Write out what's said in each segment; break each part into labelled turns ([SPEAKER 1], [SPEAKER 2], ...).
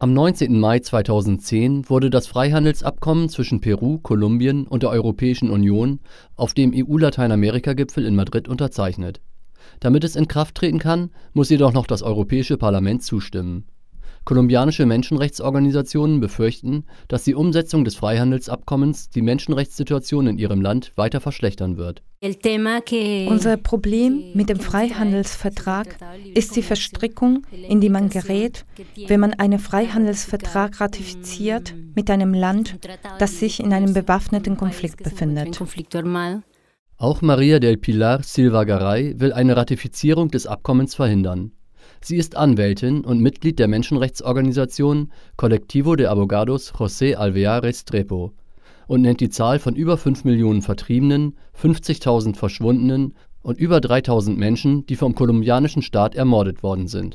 [SPEAKER 1] Am 19. Mai 2010 wurde das Freihandelsabkommen zwischen Peru, Kolumbien und der Europäischen Union auf dem EU-Lateinamerika-Gipfel in Madrid unterzeichnet. Damit es in Kraft treten kann, muss jedoch noch das Europäische Parlament zustimmen. Kolumbianische Menschenrechtsorganisationen befürchten, dass die Umsetzung des Freihandelsabkommens die Menschenrechtssituation in ihrem Land weiter verschlechtern wird.
[SPEAKER 2] Unser Problem mit dem Freihandelsvertrag ist die Verstrickung, in die man gerät, wenn man einen Freihandelsvertrag ratifiziert mit einem Land, das sich in einem bewaffneten Konflikt befindet.
[SPEAKER 1] Auch María del Pilar Silva Garay will eine Ratifizierung des Abkommens verhindern. Sie ist Anwältin und Mitglied der Menschenrechtsorganisation Colectivo de Abogados José Alvear Restrepo und nennt die Zahl von über 5 Millionen Vertriebenen, 50.000 Verschwundenen und über 3.000 Menschen, die vom kolumbianischen Staat ermordet worden sind.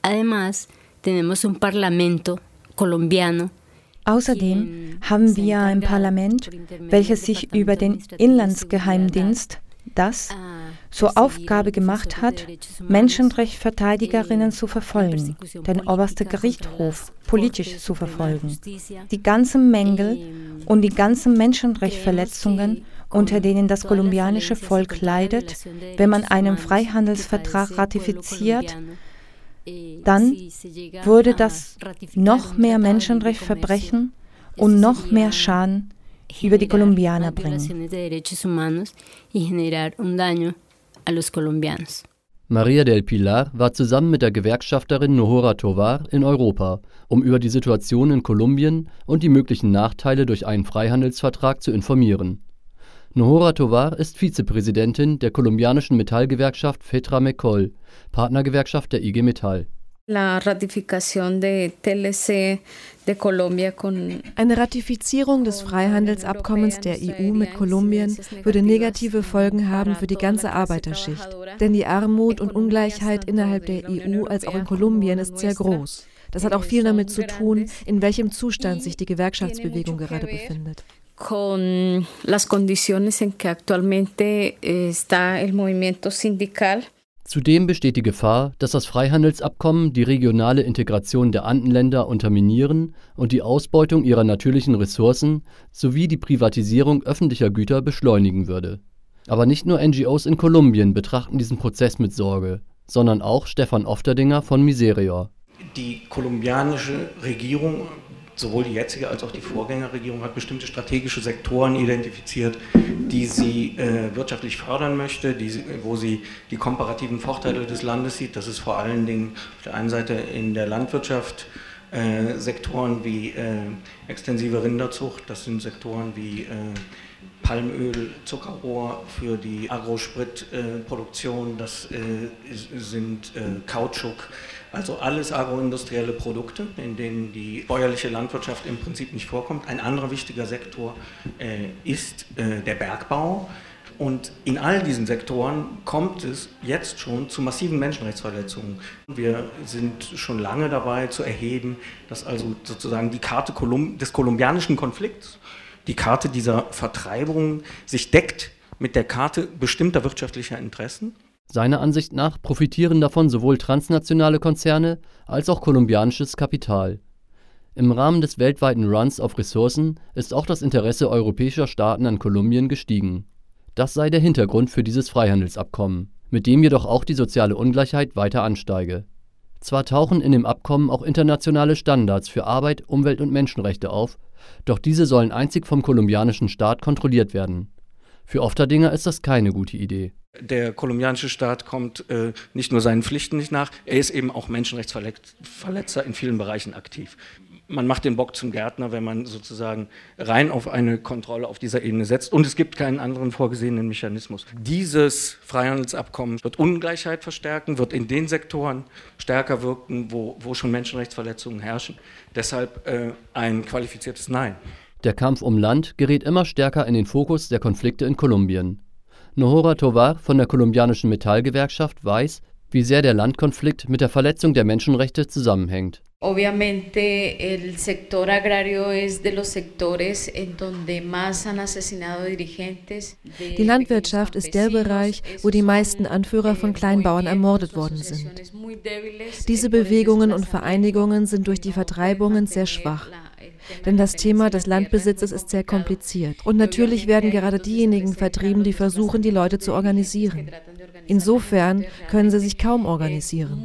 [SPEAKER 2] Außerdem haben wir ein Parlament, welches sich über den Inlandsgeheimdienst, das zur Aufgabe gemacht hat, Menschenrechtsverteidigerinnen zu verfolgen, den obersten Gerichtshof politisch zu verfolgen. Die ganzen Mängel und die ganzen Menschenrechtsverletzungen, unter denen das kolumbianische Volk leidet, wenn man einen Freihandelsvertrag ratifiziert, dann würde das noch mehr Menschenrechtsverbrechen und noch mehr Schaden über die Kolumbianer bringen.
[SPEAKER 1] María del Pilar war zusammen mit der Gewerkschafterin Nohora Tovar in Europa, um über die Situation in Kolumbien und die möglichen Nachteile durch einen Freihandelsvertrag zu informieren. Nohora Tovar ist Vizepräsidentin der kolumbianischen Metallgewerkschaft FETRAMECOL, Partnergewerkschaft der IG Metall.
[SPEAKER 3] Eine Ratifizierung des Freihandelsabkommens der EU mit Kolumbien würde negative Folgen haben für die ganze Arbeiterschicht. Denn die Armut und Ungleichheit innerhalb der EU als auch in Kolumbien ist sehr groß. Das hat auch viel damit zu tun, in welchem Zustand sich die Gewerkschaftsbewegung gerade befindet.
[SPEAKER 4] Con las condiciones en que actualmente está el movimiento sindical.
[SPEAKER 1] Zudem besteht die Gefahr, dass das Freihandelsabkommen die regionale Integration der Andenländer unterminieren und die Ausbeutung ihrer natürlichen Ressourcen sowie die Privatisierung öffentlicher Güter beschleunigen würde. Aber nicht nur NGOs in Kolumbien betrachten diesen Prozess mit Sorge, sondern auch Stefan Ofterdinger von Miserior.
[SPEAKER 5] Die kolumbianische Regierung, sowohl die jetzige als auch die Vorgängerregierung, hat bestimmte strategische Sektoren identifiziert, die sie wirtschaftlich fördern möchte, wo sie die komparativen Vorteile des Landes sieht. Das ist vor allen Dingen auf der einen Seite in der Landwirtschaft Sektoren wie extensive Rinderzucht, das sind Sektoren wie Palmöl, Zuckerrohr für die Agrospritproduktion, das sind Kautschuk, also alles agroindustrielle Produkte, in denen die bäuerliche Landwirtschaft im Prinzip nicht vorkommt. Ein anderer wichtiger Sektor ist der Bergbau. Und in all diesen Sektoren kommt es jetzt schon zu massiven Menschenrechtsverletzungen. Wir sind schon lange dabei zu erheben, dass also sozusagen die Karte des kolumbianischen Konflikts, die Karte dieser Vertreibung sich deckt mit der Karte bestimmter wirtschaftlicher Interessen.
[SPEAKER 1] Seiner Ansicht nach profitieren davon sowohl transnationale Konzerne als auch kolumbianisches Kapital. Im Rahmen des weltweiten Runs auf Ressourcen ist auch das Interesse europäischer Staaten an Kolumbien gestiegen. Das sei der Hintergrund für dieses Freihandelsabkommen, mit dem jedoch auch die soziale Ungleichheit weiter ansteige. Zwar tauchen in dem Abkommen auch internationale Standards für Arbeit, Umwelt und Menschenrechte auf, doch diese sollen einzig vom kolumbianischen Staat kontrolliert werden. Für Ofterdinger ist das keine gute Idee.
[SPEAKER 5] Der kolumbianische Staat kommt nicht nur seinen Pflichten nicht nach, er ist eben auch Menschenrechtsverletzer in vielen Bereichen aktiv. Man macht den Bock zum Gärtner, wenn man sozusagen rein auf eine Kontrolle auf dieser Ebene setzt. Und es gibt keinen anderen vorgesehenen Mechanismus. Dieses Freihandelsabkommen wird Ungleichheit verstärken, wird in den Sektoren stärker wirken, wo schon Menschenrechtsverletzungen herrschen. Deshalb ein qualifiziertes Nein.
[SPEAKER 1] Der Kampf um Land gerät immer stärker in den Fokus der Konflikte in Kolumbien. Nohora Tovar von der kolumbianischen Metallgewerkschaft weiß, wie sehr der Landkonflikt mit der Verletzung der Menschenrechte zusammenhängt.
[SPEAKER 4] Obviamente el sector agrario es de los sectores en donde más han asesinado dirigentes.
[SPEAKER 3] Die Landwirtschaft ist der Bereich, wo die meisten Anführer von Kleinbauern ermordet worden sind. Diese Bewegungen und Vereinigungen sind durch die Vertreibungen sehr schwach. Denn das Thema des Landbesitzes ist sehr kompliziert. Und natürlich werden gerade diejenigen vertrieben, die versuchen, die Leute zu organisieren. Insofern können sie sich kaum organisieren.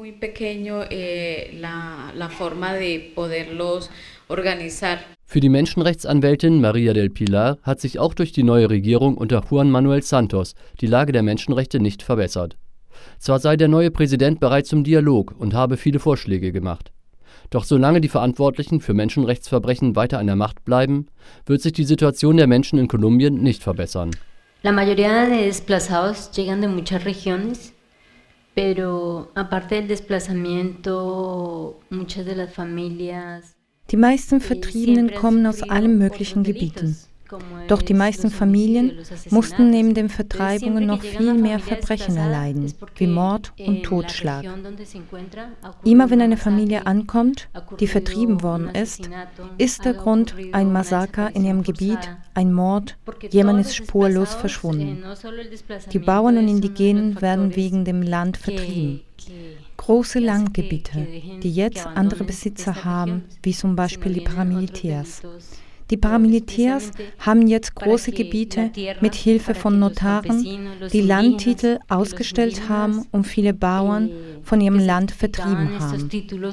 [SPEAKER 1] Für die Menschenrechtsanwältin Maria del Pilar hat sich auch durch die neue Regierung unter Juan Manuel Santos die Lage der Menschenrechte nicht verbessert. Zwar sei der neue Präsident bereit zum Dialog und habe viele Vorschläge gemacht. Doch solange die Verantwortlichen für Menschenrechtsverbrechen weiter an der Macht bleiben, wird sich die Situation der Menschen in Kolumbien nicht verbessern.
[SPEAKER 6] La mayoría de desplazados llegan de muchas regiones, pero aparte del desplazamiento, muchas de las familias.
[SPEAKER 2] Die meisten Vertriebenen kommen aus allen möglichen Gebieten. Doch die meisten Familien mussten neben den Vertreibungen noch viel mehr Verbrechen erleiden, wie Mord und Totschlag. Immer wenn eine Familie ankommt, die vertrieben worden ist der Grund ein Massaker in ihrem Gebiet, ein Mord, jemand ist spurlos verschwunden. Die Bauern und Indigenen werden wegen dem Land vertrieben. Große Landgebiete, die jetzt andere Besitzer haben, wie zum Beispiel die Paramilitärs. Die Paramilitärs haben jetzt große Gebiete mit Hilfe von Notaren, die Landtitel ausgestellt haben und viele Bauern von ihrem Land vertrieben haben.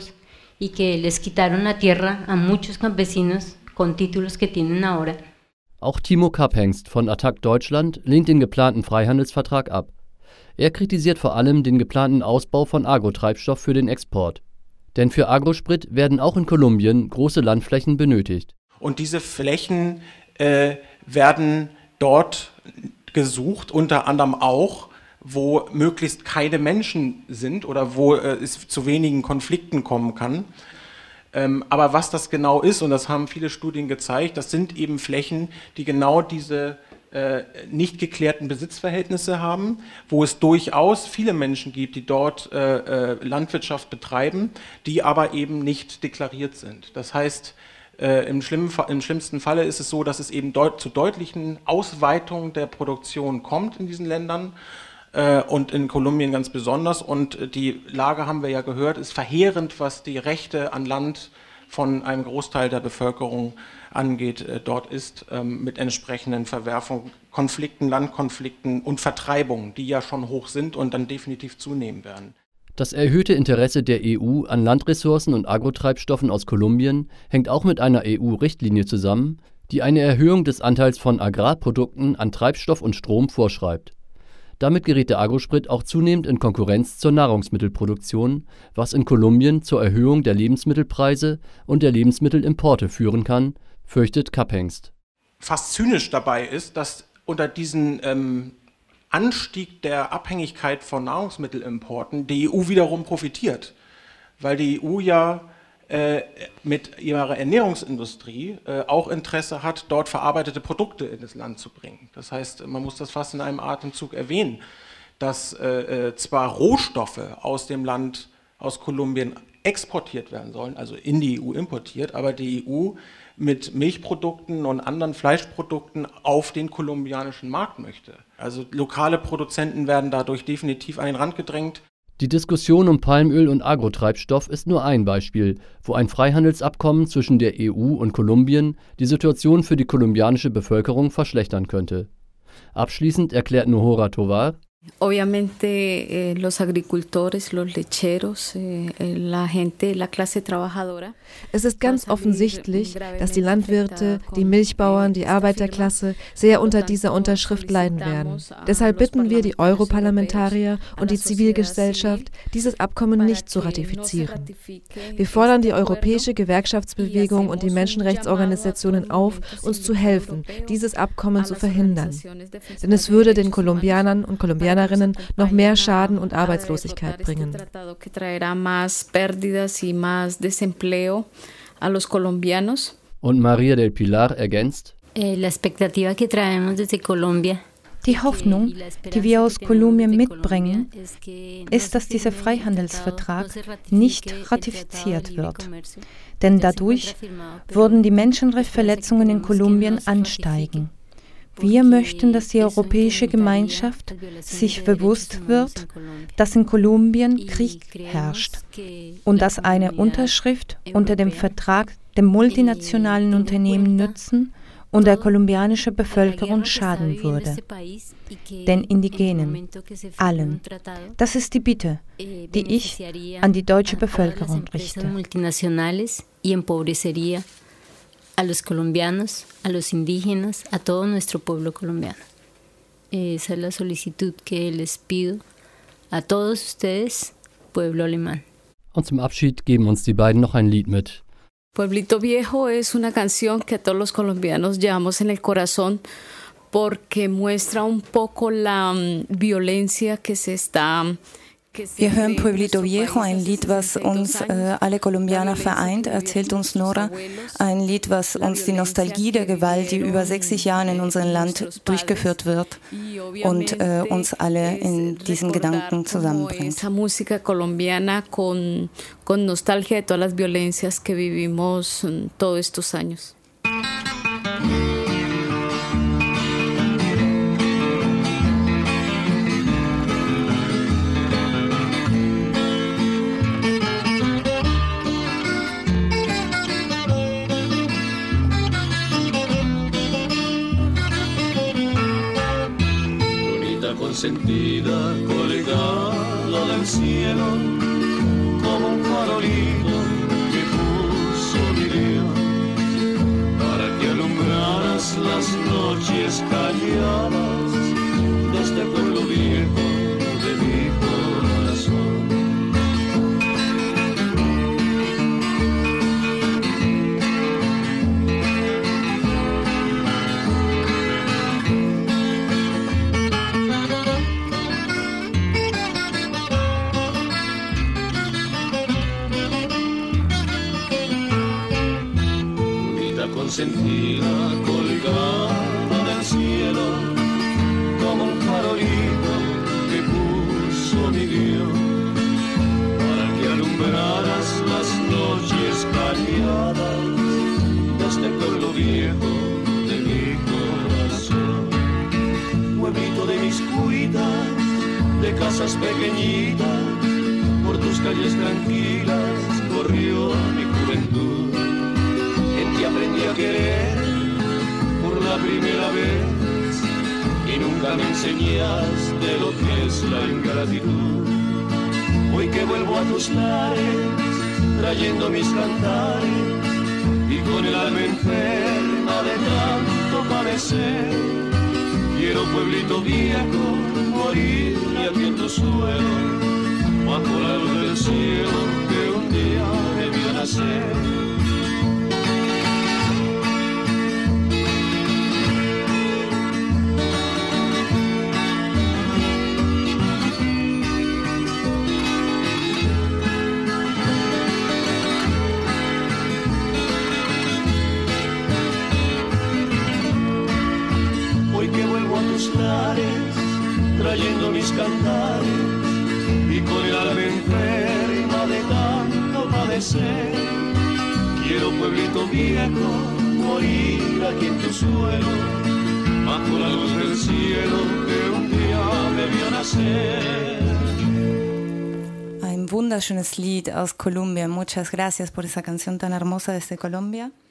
[SPEAKER 1] Auch Timo Kaphengst von Attac Deutschland lehnt den geplanten Freihandelsvertrag ab. Er kritisiert vor allem den geplanten Ausbau von Agrotreibstoff für den Export. Denn für Agrosprit werden auch in Kolumbien große Landflächen benötigt.
[SPEAKER 5] Und diese Flächen werden dort gesucht, unter anderem auch, wo möglichst keine Menschen sind oder wo es zu wenigen Konflikten kommen kann. Aber was das genau ist, und das haben viele Studien gezeigt, das sind eben Flächen, die genau diese nicht geklärten Besitzverhältnisse haben, wo es durchaus viele Menschen gibt, die dort Landwirtschaft betreiben, die aber eben nicht deklariert sind. Das heißt, im schlimmsten Falle ist es so, dass es eben zu deutlichen Ausweitungen der Produktion kommt in diesen Ländern und in Kolumbien ganz besonders. Und die Lage, haben wir ja gehört, ist verheerend, was die Rechte an Land von einem Großteil der Bevölkerung angeht. Dort ist mit entsprechenden Verwerfungen, Konflikten, Landkonflikten und Vertreibungen, die ja schon hoch sind und dann definitiv zunehmen werden.
[SPEAKER 1] Das erhöhte Interesse der EU an Landressourcen und Agrotreibstoffen aus Kolumbien hängt auch mit einer EU-Richtlinie zusammen, die eine Erhöhung des Anteils von Agrarprodukten an Treibstoff und Strom vorschreibt. Damit gerät der Agrosprit auch zunehmend in Konkurrenz zur Nahrungsmittelproduktion, was in Kolumbien zur Erhöhung der Lebensmittelpreise und der Lebensmittelimporte führen kann, fürchtet Kaphengst.
[SPEAKER 5] Fast zynisch dabei ist, dass unter diesen Anstieg der Abhängigkeit von Nahrungsmittelimporten die EU wiederum profitiert, weil die EU ja mit ihrer Ernährungsindustrie auch Interesse hat, dort verarbeitete Produkte in das Land zu bringen. Das heißt, man muss das fast in einem Atemzug erwähnen, dass zwar Rohstoffe aus dem Land, aus Kolumbien exportiert werden sollen, also in die EU importiert, aber die EU mit Milchprodukten und anderen Fleischprodukten auf den kolumbianischen Markt möchte. Also lokale Produzenten werden dadurch definitiv an den Rand gedrängt.
[SPEAKER 1] Die Diskussion um Palmöl und Agrotreibstoff ist nur ein Beispiel, wo ein Freihandelsabkommen zwischen der EU und Kolumbien die Situation für die kolumbianische Bevölkerung verschlechtern könnte. Abschließend erklärt Nohora Tovar:
[SPEAKER 4] Obviamente los agricultores, los lecheros, la gente, la clase trabajadora.
[SPEAKER 3] Es ist ganz offensichtlich, dass die Landwirte, die Milchbauern, die Arbeiterklasse sehr unter dieser Unterschrift leiden werden. Deshalb bitten wir die Europarlamentarier und die Zivilgesellschaft, dieses Abkommen nicht zu ratifizieren. Wir fordern die europäische Gewerkschaftsbewegung und die Menschenrechtsorganisationen auf, uns zu helfen, dieses Abkommen zu verhindern. Denn es würde den Kolumbianern und Kolumbianerinnen noch mehr Schaden und Arbeitslosigkeit bringen.
[SPEAKER 1] Und Maria del Pilar ergänzt:
[SPEAKER 6] La expectativa que traemos desde Colombia
[SPEAKER 2] Die Hoffnung, die wir aus Kolumbien mitbringen, ist, dass dieser Freihandelsvertrag nicht ratifiziert wird. Denn dadurch würden die Menschenrechtsverletzungen in Kolumbien ansteigen. Wir möchten, dass die europäische Gemeinschaft sich bewusst wird, dass in Kolumbien Krieg herrscht und dass eine Unterschrift unter dem Vertrag dem multinationalen Unternehmen nützen und der kolumbianischen Bevölkerung schaden würde, den Indigenen, allen. Das ist die Bitte, die ich an die deutsche Bevölkerung richte.
[SPEAKER 6] A los colombianos, a los indígenas, a todo nuestro pueblo colombiano. Esa es la solicitud que les pido a todos ustedes, pueblo alemán.
[SPEAKER 1] Und zum Abschied geben uns die beiden noch ein Lied mit.
[SPEAKER 4] Pueblito Viejo es una canción que a todos los colombianos llevamos en el corazón porque muestra un poco la violencia que se está...
[SPEAKER 7] Wir hören Pueblito Viejo, ein Lied, was uns alle Kolumbianer vereint, erzählt uns Nora. Ein Lied, was uns die Nostalgie der Gewalt, die über 60 Jahren in unserem Land durchgeführt wird und uns alle in diesen Gedanken zusammenbringt.
[SPEAKER 4] Esa música colombiana con nostalgia de todas las violencias que vivimos todos estos años.
[SPEAKER 8] Consentida, colgada del cielo, como un farolito que puso mi Dios, para que alumbraras las noches calladas de este pueblo viejo de mi corazón. Consentida, colgada del cielo, como un farolito que puso mi Dios, para que alumbraras las noches calladas de este pueblo viejo de mi corazón. Pueblito de mis cuitas, de casas pequeñitas, por tus calles tranquilas corrió mi juventud. Y aprendí a querer por la primera vez y nunca me enseñaste lo que es la ingratitud. Hoy que vuelvo a tus lares trayendo mis cantares y con el alma enferma de tanto padecer, quiero pueblito viejo morir aquí en tu suelo, bajo la luz del cielo que un día me vio nacer. Trayendo mis cantares y con el alma enferma de tanto padecer, quiero pueblito viejo morir aquí en tu suelo, bajo la luz del cielo que un día me vio nacer.
[SPEAKER 7] Ein wunderschönes Lied aus Kolumbien. Muchas gracias por esa canción tan hermosa desde Colombia.